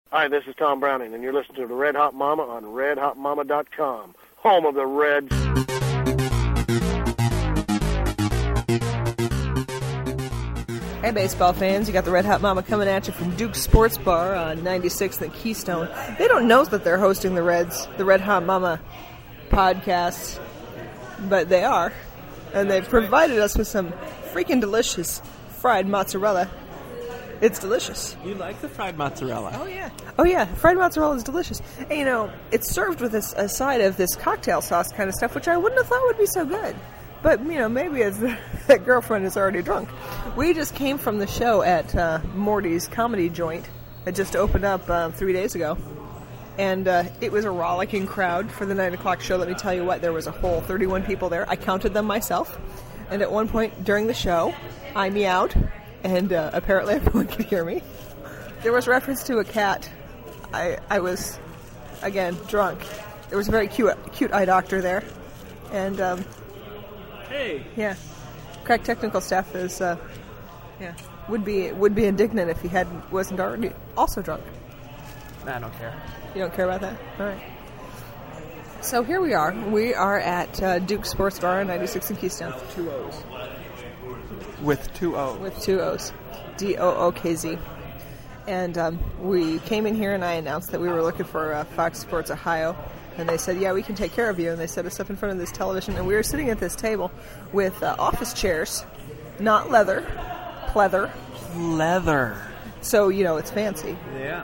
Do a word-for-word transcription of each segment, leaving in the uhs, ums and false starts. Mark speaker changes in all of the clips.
Speaker 1: Hi, this is Tom Browning, and you're listening to the Red Hot Mama on red hot mama dot com, home of the Reds.
Speaker 2: Hey, baseball fans, you got the Red Hot Mama coming at you from Duke's Sports Bar on ninety-sixth and Keystone. They don't know that they're hosting the Reds, the Red Hot Mama podcast, but they are. And they've provided us with some freaking delicious fried mozzarella. It's delicious.
Speaker 3: You like the fried mozzarella?
Speaker 2: Oh, yeah. Oh, yeah. Fried mozzarella is delicious. And, you know, it's served with this, a side of this cocktail sauce kind of stuff, which I wouldn't have thought would be so good. But, you know, maybe it's that girlfriend is already drunk. We just came from the show at uh, Morty's Comedy Joint. It just opened up uh, three days ago. And uh, it was a rollicking crowd for the nine o'clock show. Let me tell you what, there was a whole thirty-one people there. I counted them myself. And at one point during the show, I meowed. And uh, apparently everyone could hear me. There was reference to a cat. I I was, again, drunk. There was a very cute cute eye doctor there. And, um...
Speaker 3: Hey!
Speaker 2: Yeah. Crack technical staff is, uh... Yeah. Would be would be indignant if he hadn't wasn't already also drunk.
Speaker 3: Nah, I don't care.
Speaker 2: You don't care about that? All right. So here we are. We are at uh, Duke's Sports Bar on ninety-six and Keystone. Two O's.
Speaker 3: With two O's.
Speaker 2: With two O's. D O O K Z. And um, we came in here and I announced that we were looking for uh, Fox Sports Ohio. And they said, yeah, we can take care of you. And they set us up in front of this television. And we were sitting at this table with uh, office chairs. Not leather. Pleather.
Speaker 3: Leather.
Speaker 2: So, you know, it's fancy.
Speaker 3: Yeah.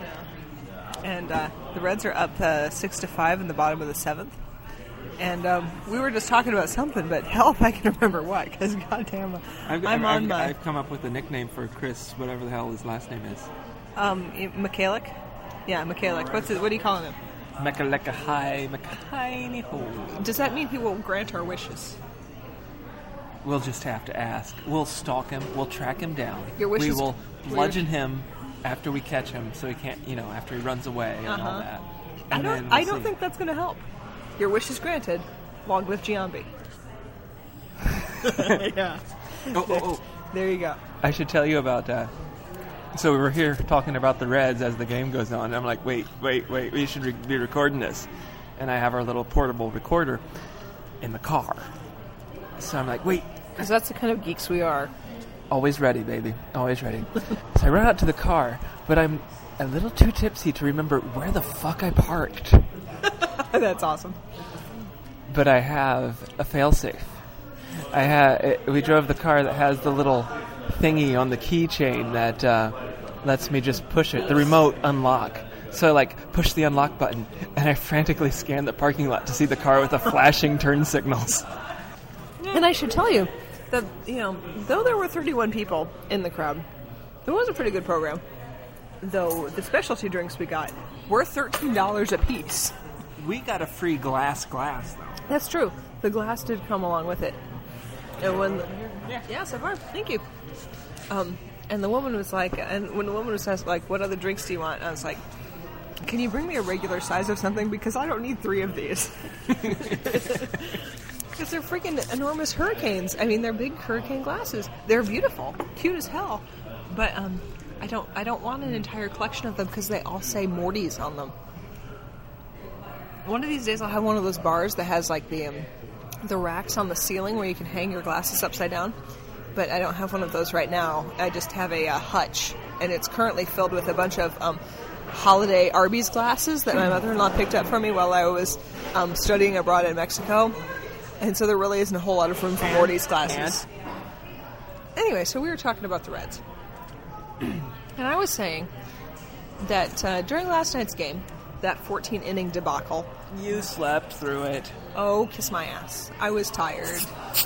Speaker 2: And uh, the Reds are up uh, six to five in the bottom of the seventh. And um, we were just talking about something, but hell if I can remember what, because goddamn,
Speaker 3: I've,
Speaker 2: I'm
Speaker 3: I've,
Speaker 2: on
Speaker 3: I've,
Speaker 2: my...
Speaker 3: I've come up with a nickname for Chris, whatever the hell his last name is.
Speaker 2: Um, Michalik? Yeah, Michalik. What's it, what are you calling him?
Speaker 3: Mekalekahai Makaini Ho.
Speaker 2: Does that mean he will grant our wishes?
Speaker 3: We'll just have to ask. We'll stalk him. We'll track him down.
Speaker 2: Your wishes,
Speaker 3: we will bludgeon him after we catch him, so he can't, you know, after he runs away and
Speaker 2: uh-huh.
Speaker 3: all that.
Speaker 2: And
Speaker 3: I don't.
Speaker 2: We'll I don't see. think that's going to help. Your wish is granted. Long live Giambi. Yeah.
Speaker 3: Oh, oh, oh.
Speaker 2: There you go.
Speaker 3: I should tell you about that. So we were here talking about the Reds as the game goes on. And I'm like, wait, wait, wait. We should re- be recording this. And I have our little portable recorder in the car. So I'm like, wait.
Speaker 2: Because that's the kind of geeks we are.
Speaker 3: Always ready, baby. Always ready. So I run out to the car, but I'm a little too tipsy to remember where the fuck I parked.
Speaker 2: That's awesome.
Speaker 3: But I have a failsafe. I ha- we drove the car that has the little thingy on the keychain that uh, lets me just push it, the remote unlock. So I like push the unlock button, and I frantically scan the parking lot to see the car with the flashing turn signals.
Speaker 2: And I should tell you that, you know, though there were thirty-one people in the crowd, it was a pretty good program. Though the specialty drinks we got were thirteen dollars a piece.
Speaker 3: We got a free glass glass, though.
Speaker 2: That's true. The glass did come along with it. And when... The,
Speaker 3: yeah.
Speaker 2: yeah, so far. Thank you. Um, and the woman was like... And when the woman was asked, like, what other drinks do you want? I was like, can you bring me a regular size of something? Because I don't need three of these. Because they're freaking enormous hurricanes. I mean, they're big hurricane glasses. They're beautiful. Cute as hell. But um, I don't I don't want an entire collection of them because they all say Morty's on them. One of these days I'll have one of those bars that has like the um, the racks on the ceiling where you can hang your glasses upside down. But I don't have one of those right now. I just have a uh, hutch, and it's currently filled with a bunch of um, holiday Arby's glasses that my mother-in-law picked up for me while I was um, studying abroad in Mexico. And so there really isn't a whole lot of room for Morty's glasses. Anyway, so we were talking about the Reds. And I was saying that uh, during last night's game, that fourteen-inning debacle...
Speaker 3: You slept through it.
Speaker 2: Oh, kiss my ass. I was tired.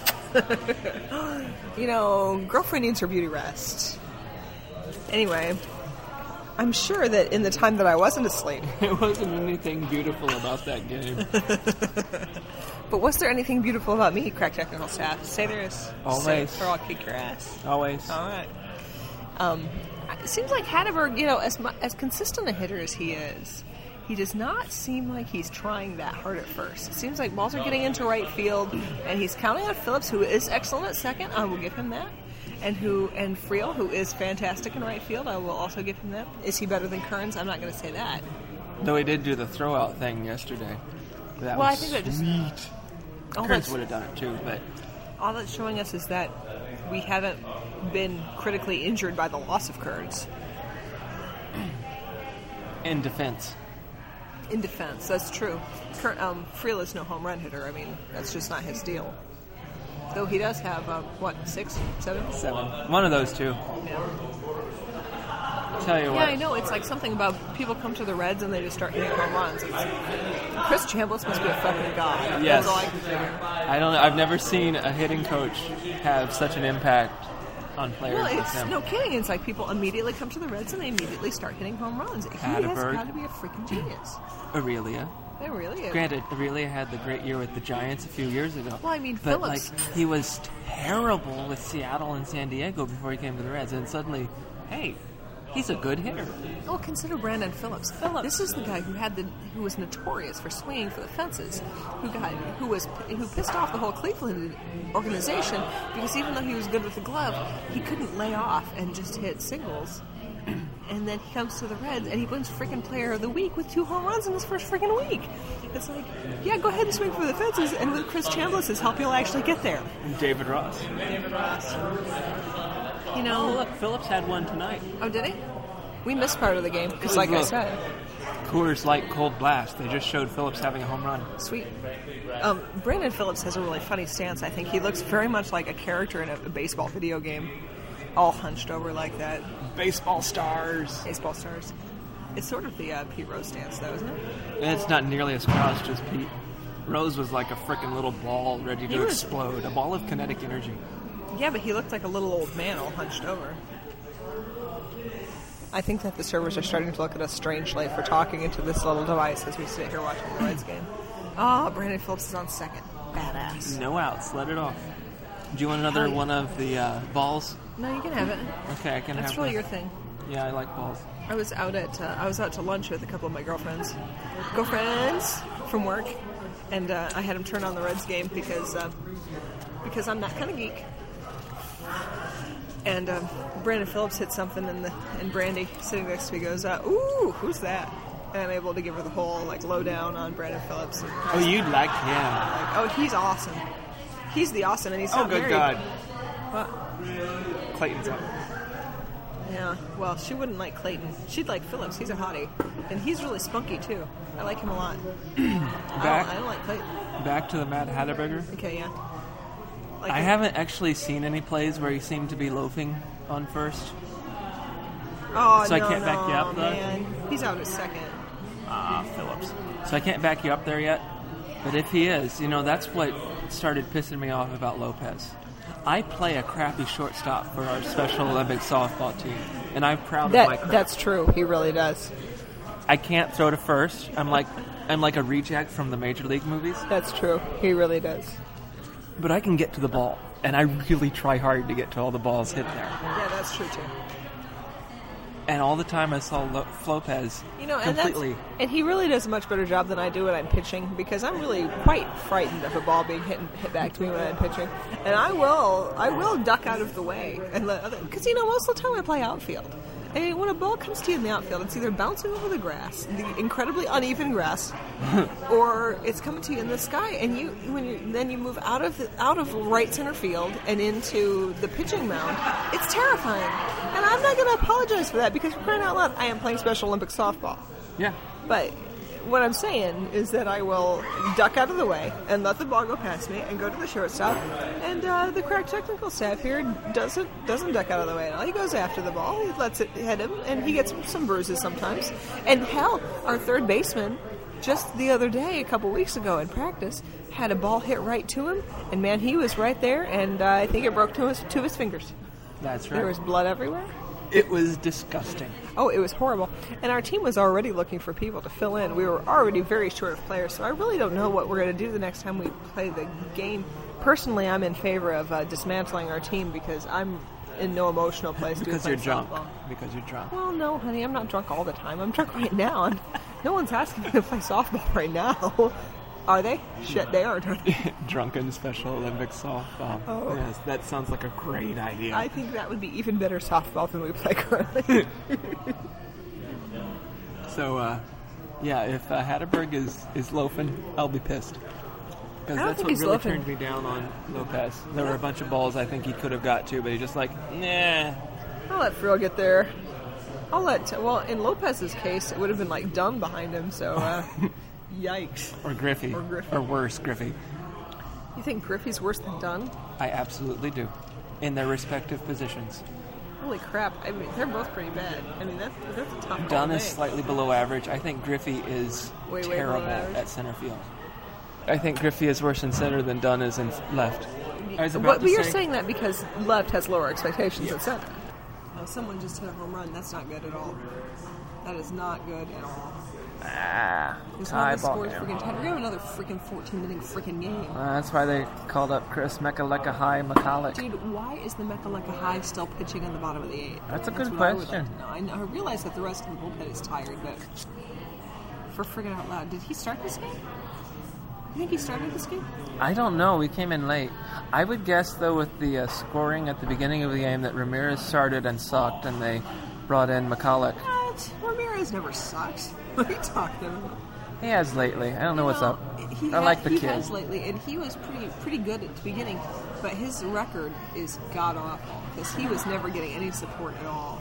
Speaker 2: You know, girlfriend needs her beauty rest. Anyway, I'm sure that in the time that I wasn't asleep...
Speaker 3: There wasn't anything beautiful about that game.
Speaker 2: But was there anything beautiful about me, Crack Technical Staff? Say there is.
Speaker 3: Always.
Speaker 2: Say, or I'll kick your ass.
Speaker 3: Always.
Speaker 2: All right. Um, it seems like Hatteberg, you know, as as consistent a hitter as he is, he does not seem like he's trying that hard at first. It seems like balls are getting into right field, and he's counting on Phillips, who is excellent at second. I will give him that. and who and Friel, who is fantastic in right field. I will also give him that. Is he better than Kearns? I'm not going to say that.
Speaker 3: Though he did do the throwout thing yesterday. That
Speaker 2: Well,
Speaker 3: was
Speaker 2: I think that just-
Speaker 3: sweet.
Speaker 2: All
Speaker 3: Kearns
Speaker 2: that's,
Speaker 3: would have done it too, but
Speaker 2: all that's showing us is that we haven't been critically injured by the loss of Kearns.
Speaker 3: in defense.
Speaker 2: In defense, that's true. Cur- um, Friel is no home run hitter. I mean, that's just not his deal. Though he does have, uh, what, six, seven?
Speaker 3: Seven. One of those two.
Speaker 2: Yeah.
Speaker 3: Tell you
Speaker 2: Yeah,
Speaker 3: what.
Speaker 2: I know. It's like something about people come to the Reds and they just start hitting home runs. It's, Chris Chambliss must be a fucking god.
Speaker 3: Yes.
Speaker 2: That's all I can figure.
Speaker 3: I don't know. I've never seen a hitting coach have such an impact on players
Speaker 2: Well,
Speaker 3: as
Speaker 2: it's
Speaker 3: him.
Speaker 2: no kidding. It's like people immediately come to the Reds and they immediately start hitting home runs. He has
Speaker 3: Atterberg.
Speaker 2: got to be a freaking genius.
Speaker 3: Aurelia.
Speaker 2: They really is.
Speaker 3: Granted, Aurelia had the great year with the Giants a few years ago.
Speaker 2: Well, I mean,
Speaker 3: but
Speaker 2: Phillips.
Speaker 3: like he was terrible with Seattle and San Diego before he came to the Reds, and suddenly, hey, he's a good hitter.
Speaker 2: Well, consider Brandon Phillips. Phillips. This is the guy who had the who was notorious for swinging for the fences, who got who was who pissed off the whole Cleveland organization because even though he was good with the glove, he couldn't lay off and just hit singles. And then he comes to the Reds and he wins freaking Player of the Week with two home runs in his first freaking week. It's like, yeah, go ahead and swing for the fences, and with Chris Chambliss' help, you'll actually get there.
Speaker 3: And David Ross.
Speaker 2: David Ross. You
Speaker 3: Oh,
Speaker 2: know.
Speaker 3: look, Phillips had one tonight.
Speaker 2: Oh, did he? We missed part of the game because,
Speaker 3: was
Speaker 2: like I
Speaker 3: look.
Speaker 2: said,
Speaker 3: Coors Light Cold Blast. They just showed Phillips having a home run.
Speaker 2: sweet. Um, Brandon Phillips has a really funny stance. I think he looks very much like a character in a, a baseball video game, all hunched over like that.
Speaker 3: Baseball stars.
Speaker 2: Baseball stars. It's sort of the uh, Pete Rose stance, though, isn't it?
Speaker 3: And it's not nearly as crouched as Pete. Rose was like a freaking little ball ready
Speaker 2: He
Speaker 3: to
Speaker 2: was-
Speaker 3: explode. A ball of kinetic energy.
Speaker 2: Yeah, but he looked like a little old man all hunched over. I think that the servers are starting to look at us strangely for talking into this little device as we sit here watching the Reds game. Oh, Brandon Phillips is on second. Badass.
Speaker 3: No outs. Let it off. Do you want another
Speaker 2: Hell yeah.
Speaker 3: one of the uh, balls?
Speaker 2: No, you can have it.
Speaker 3: Okay, I can
Speaker 2: That's
Speaker 3: have
Speaker 2: really
Speaker 3: one.
Speaker 2: your thing.
Speaker 3: Yeah, I like balls.
Speaker 2: I was out at uh, I was out to lunch with a couple of my girlfriends, girlfriends from work, and uh, I had them turn on the Reds game because uh, because I'm that kind of geek. And um, Brandon Phillips hit something, and the and Brandy sitting next to me goes, uh, "Ooh, who's that?" And I'm able to give her the whole like lowdown on Brandon Phillips. And,
Speaker 3: Oh, you'd like him.
Speaker 2: like, oh, he's awesome. He's the awesome, and he's
Speaker 3: Oh,
Speaker 2: not
Speaker 3: good
Speaker 2: married.
Speaker 3: God.
Speaker 2: What?
Speaker 3: Clayton's up.
Speaker 2: Yeah, well, she wouldn't like Clayton. She'd like Phillips. He's a hottie. And he's really spunky, too. I like him a lot. I, don't,
Speaker 3: Back,
Speaker 2: I don't like Clayton.
Speaker 3: back to the Matt Hatterberger.
Speaker 2: Okay, yeah. Like
Speaker 3: I
Speaker 2: him.
Speaker 3: haven't actually seen any plays where he seemed to be loafing on first.
Speaker 2: Oh,
Speaker 3: so I
Speaker 2: no,
Speaker 3: can't back
Speaker 2: no,
Speaker 3: you up, though?
Speaker 2: man. He's out at second.
Speaker 3: Ah, Phillips. So I can't back you up there yet. But if he is, you know, that's what started pissing me off about Lopez. I play a crappy shortstop for our Special Olympics softball team, and I'm proud of my
Speaker 2: That
Speaker 3: crap.
Speaker 2: That's true. He really does.
Speaker 3: I can't throw to first. I'm like I'm like a reject from the Major League movies,
Speaker 2: That's true. He really does.
Speaker 3: but I can get to the ball, and I really try hard to get to all the balls hit there.
Speaker 2: Yeah, that's true, too.
Speaker 3: And all the time I saw Lo- Lopez
Speaker 2: You know, and that's,
Speaker 3: completely.
Speaker 2: and he really does a much better job than I do when I'm pitching because I'm really quite frightened of a ball being hit and hit back to me when I'm pitching, and I will I will duck out of the way and let other because you know most of the time I play outfield. I mean, when a ball comes to you in the outfield, it's either bouncing over the grass, the incredibly uneven grass, or it's coming to you in the sky. And you, when you then you move out of the, out of right center field and into the pitching mound, it's terrifying. And I'm not going to apologize for that because for crying out loud, I am playing Special Olympics softball.
Speaker 3: Yeah.
Speaker 2: But what I'm saying is that I will duck out of the way and let the ball go past me and go to the shortstop. And uh, the correct technical staff here doesn't doesn't duck out of the way at all. He goes after the ball, he lets it hit him, and he gets some bruises sometimes. And hell, our third baseman, just the other day, a couple weeks ago in practice, had a ball hit right to him, and man, he was right there, and uh, I think it broke two of his, two of his fingers.
Speaker 3: That's right.
Speaker 2: There was blood everywhere.
Speaker 3: It was disgusting.
Speaker 2: Oh, it was horrible. And our team was already looking for people to fill in. We were already very short of players, so I really don't know what we're going to do the next time we play the game. Personally, I'm in favor of uh, dismantling our team because I'm in no emotional place to
Speaker 3: Because
Speaker 2: play
Speaker 3: you're drunk.
Speaker 2: softball.
Speaker 3: Because you're drunk.
Speaker 2: Well, no, honey, I'm not drunk all the time. I'm drunk right now. And no one's asking me to play softball right now. Are they? Shit, they are.
Speaker 3: Drunken Special Olympics softball.
Speaker 2: Oh.
Speaker 3: Yes, that sounds like a great idea.
Speaker 2: I think that would be even better softball than we play currently.
Speaker 3: So, uh, yeah, if uh, Hatterberg is, is loafing, I'll be pissed. Because
Speaker 2: I don't
Speaker 3: that's
Speaker 2: think
Speaker 3: what
Speaker 2: he's
Speaker 3: really
Speaker 2: loafing.
Speaker 3: turned me down on Lopez. There were a bunch of balls I think he could have got to, but he just like, nah.
Speaker 2: I'll let Frill get there. I'll let... Well, in Lopez's case, it would have been like Dunn behind him, so... Uh, yikes.
Speaker 3: Or Griffey.
Speaker 2: Or Griffey.
Speaker 3: Or worse, Griffey.
Speaker 2: You think Griffey's worse than Dunn?
Speaker 3: I absolutely do. In their respective positions.
Speaker 2: Holy crap. I mean, they're both pretty bad. I mean, that's, that's a tough call
Speaker 3: Dunn
Speaker 2: to
Speaker 3: is
Speaker 2: make.
Speaker 3: slightly below average. I think Griffey is
Speaker 2: Way, way below
Speaker 3: terrible
Speaker 2: average?
Speaker 3: at center field. I think Griffey is worse in center than Dunn is in left. I was about
Speaker 2: But,
Speaker 3: to
Speaker 2: but you're
Speaker 3: say,
Speaker 2: saying that because left has lower expectations than center. Oh, someone just hit a home run. That's not good at all. That is not good at all.
Speaker 3: ah,
Speaker 2: This
Speaker 3: tie
Speaker 2: one
Speaker 3: ball.
Speaker 2: scores freaking ten. We're gonna have another freaking fourteen-inning freaking game.
Speaker 3: Uh, that's why they called up Chris Mekaleka High McCulloch.
Speaker 2: Dude, why is the Mekaleka High still pitching on the bottom of the eighth?
Speaker 3: That's a good
Speaker 2: what I would
Speaker 3: question.
Speaker 2: like to know. I, know, I realize that the rest of the bullpen is tired, but for freaking out loud, did he start this game? You think he started this game?
Speaker 3: I don't know. We came in late. I would guess, though, with the uh, scoring at the beginning of the game, that Ramirez started and sucked, and they brought in McCulloch.
Speaker 2: What? Ramirez never sucks. What are you talking about?
Speaker 3: He has lately. I don't know what's
Speaker 2: No,
Speaker 3: up.
Speaker 2: He
Speaker 3: I
Speaker 2: ha-
Speaker 3: like the
Speaker 2: he
Speaker 3: kid.
Speaker 2: has lately, and he was pretty pretty good at the beginning, but his record is god awful because he was never getting any support at all.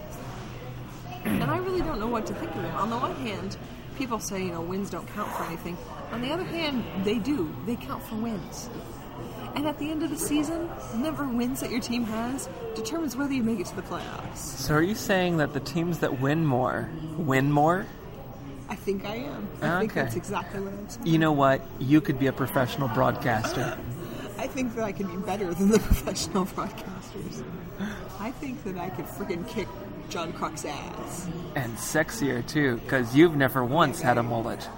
Speaker 2: And I really don't know what to think of him. On the one hand, people say you know wins don't count for anything. On the other hand, they do. They count for wins. And at the end of the season, the number of wins that your team has determines whether you make it to the playoffs.
Speaker 3: So are you saying that the teams that win more win more?
Speaker 2: I think I am. I think
Speaker 3: Okay.
Speaker 2: that's exactly what I'm saying.
Speaker 3: You know what? You could be a professional broadcaster.
Speaker 2: I think that I could be better than the professional broadcasters. I think that I could freaking kick John Kruk's ass.
Speaker 3: And sexier, too, because you've never once had a mullet.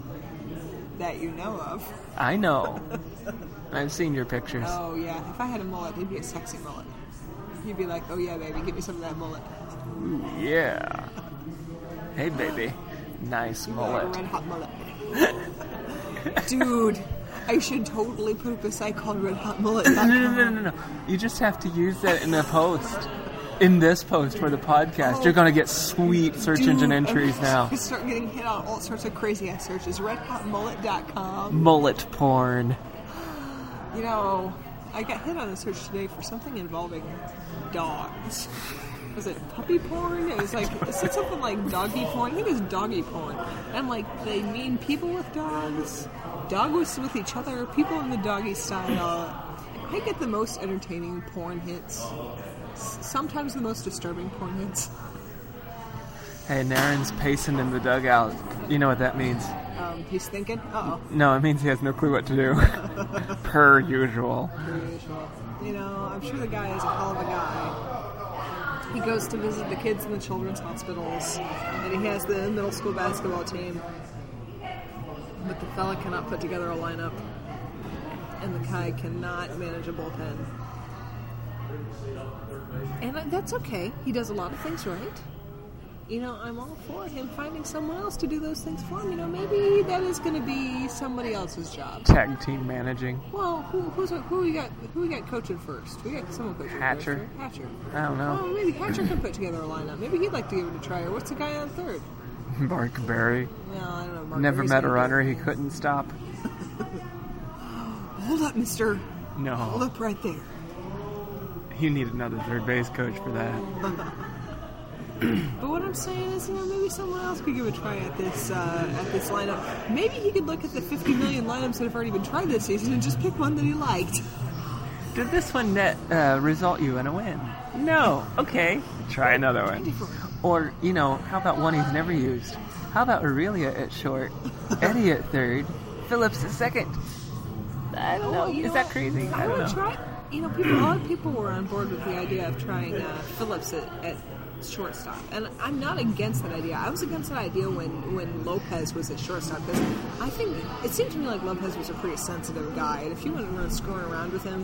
Speaker 2: That you know of.
Speaker 3: I know. I've seen your pictures.
Speaker 2: Oh, yeah. If I had a mullet, it'd be a sexy mullet. You'd be like, oh, yeah, baby, give me some of that mullet.
Speaker 3: Ooh, yeah. Hey, baby. Nice
Speaker 2: Like a
Speaker 3: mullet.
Speaker 2: red hot mullet. Dude, I should totally put up a site called red hot mullet.
Speaker 3: No, no, no, no, no. You just have to use that in a post. In this post for the podcast. You're going to get sweet search engine entries now.
Speaker 2: I start getting hit on all sorts of crazy ass searches. red hot mullet dot com.
Speaker 3: Mullet porn.
Speaker 2: You know, I got hit on a search today for something involving dogs. Was it puppy porn? It was like, it said something like doggy porn. I think it was doggy porn. And I'm like, they mean people with dogs, dogs with each other, people in the doggy style. I get the most entertaining porn hits. S- Sometimes the most disturbing porn hits.
Speaker 3: Hey, Naren's pacing in the dugout. You know what that means.
Speaker 2: Um, he's thinking, uh-oh.
Speaker 3: No, it means he has no clue what to do. Per usual.
Speaker 2: Per usual. You know, I'm sure the guy is a hell of a guy. He goes to visit the kids in the children's hospitals, and he has the middle school basketball team. But the fella cannot put together a lineup, and the guy cannot manage a bullpen. And that's okay. He does a lot of things right. You know, I'm all for him finding someone else to do those things for him. You know, maybe that is going to be somebody else's job.
Speaker 3: Tag team managing.
Speaker 2: Well, who who's who we got? Who we got coaching first? We got someone coaching
Speaker 3: Hatcher.
Speaker 2: first. Right? Hatcher.
Speaker 3: I don't know.
Speaker 2: Oh, maybe Hatcher can put together a lineup. Maybe he'd like to give it a try. Or what's the guy on third?
Speaker 3: Mark Berry.
Speaker 2: Well, I don't know. Mark
Speaker 3: Never
Speaker 2: Berry's
Speaker 3: met a
Speaker 2: gonna
Speaker 3: runner
Speaker 2: do
Speaker 3: he couldn't stop.
Speaker 2: it. Hold up, Mister. Hold
Speaker 3: No.
Speaker 2: up right there.
Speaker 3: You need another third base coach for that.
Speaker 2: But what I'm saying is, you know, maybe someone else could give a try at this uh, at this lineup. Maybe he could look at the fifty million lineups that have already been tried this season and just pick one that he liked.
Speaker 3: Did this one net uh, result you in a win? No. Okay. Try another one. Or, you know, how about one he's never used? How about Aurelia at short, Eddie at third, Phillips at second? I don't know.
Speaker 2: Oh, you
Speaker 3: Is
Speaker 2: know
Speaker 3: that
Speaker 2: what?
Speaker 3: crazy? I
Speaker 2: I
Speaker 3: don't
Speaker 2: would
Speaker 3: know.
Speaker 2: try. You know, people, a lot of people were on board with the idea of trying uh, Phillips at, at shortstop, and I'm not against that idea. I was against that idea when, when Lopez was at shortstop because I think it seemed to me like Lopez was a pretty sensitive guy, and if you went and were screwing around with him,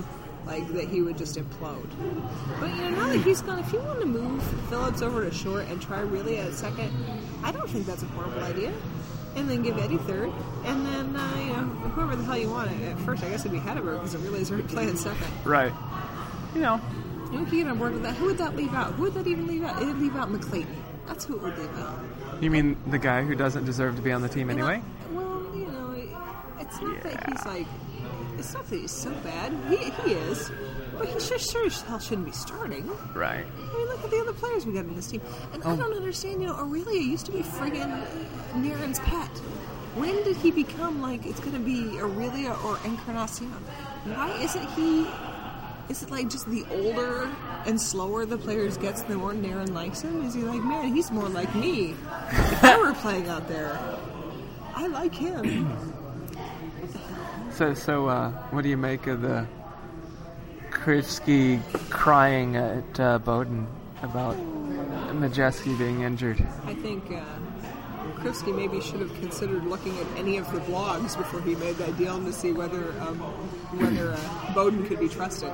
Speaker 2: like that he would just implode. But you know, now that he's gone, if you want to move Phillips over to short and try really at second, I don't think that's a horrible idea. And then give Eddie third, and then uh, you know, whoever the hell you want at first. I guess it'd be Hedberg because it really is already playing second.
Speaker 3: Right. You know.
Speaker 2: You can get on board with that. Who would that leave out? Who would that even leave out? It'd leave out McClayton. That's who it would leave out.
Speaker 3: You mean the guy who doesn't deserve to be on the team anyway?
Speaker 2: I, well, you know, it's not
Speaker 3: Yeah.
Speaker 2: that he's like. It's not that he's so bad. He he is, but he sure sure as hell shouldn't be starting.
Speaker 3: Right.
Speaker 2: I mean, look at the other players we got in this team. And
Speaker 3: Oh.
Speaker 2: I don't understand, you know, Aurelia used to be friggin' Naren's pet. When did he become, like, it's going to be Aurelia or Encarnacion? Why isn't he... Is it, like, just the older and slower the players gets, the more Naren likes him? Is he like, man, he's more like me. If I were playing out there, I like him.
Speaker 3: So, so uh, what do you make of the Krivsky crying at uh, Bowden about Majeski being injured?
Speaker 2: I think uh, Krivsky maybe should have considered looking at any of the blogs before he made that deal to see whether um, whether uh, Bowden could be trusted.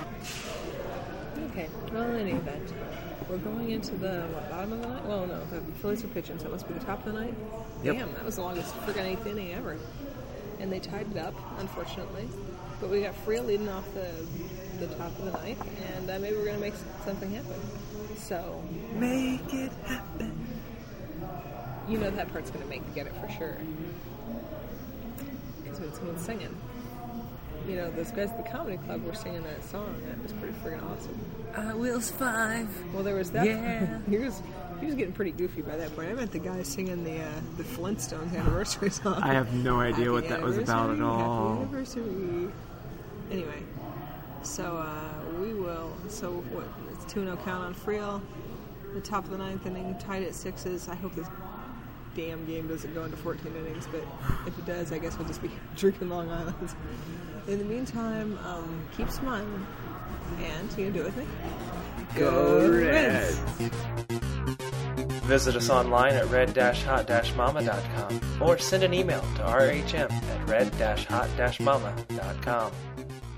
Speaker 2: Okay, well, in any event, we're going into the what, bottom of the night? Well, no, the Phillies are pitching, so it must be the top of the night.
Speaker 3: Yep.
Speaker 2: Damn, that was the longest friggin' eighth inning ever. And they tied it up, unfortunately. But we got Friel leading off the the top of the ninth, and uh, maybe we're going to make something happen. So, make it happen. You know that part's going to make you get it for sure. Because when someone's singing, you know, those guys at the comedy club were singing that song. That was pretty friggin' awesome. I will survive. Well, there was that.
Speaker 3: Yeah.
Speaker 2: he was he was getting pretty goofy by that point. I meant the guy singing the uh, the Flintstones anniversary song.
Speaker 3: I have no idea
Speaker 2: Happy
Speaker 3: what that was about at all.
Speaker 2: Happy anniversary. Anyway, so uh, we will. So what? It's two and zero count on Friel. The top of the ninth inning, tied at sixes. I hope this damn game doesn't go into fourteen innings, but if it does, I guess we'll just be drinking Long Islands. In the meantime, um, keep smiling. And you gonna do it with me?
Speaker 3: Go Reds!
Speaker 4: Visit us online at red dash hot dash mama dot com or send an email to r h m at red dash hot dash mama dot com.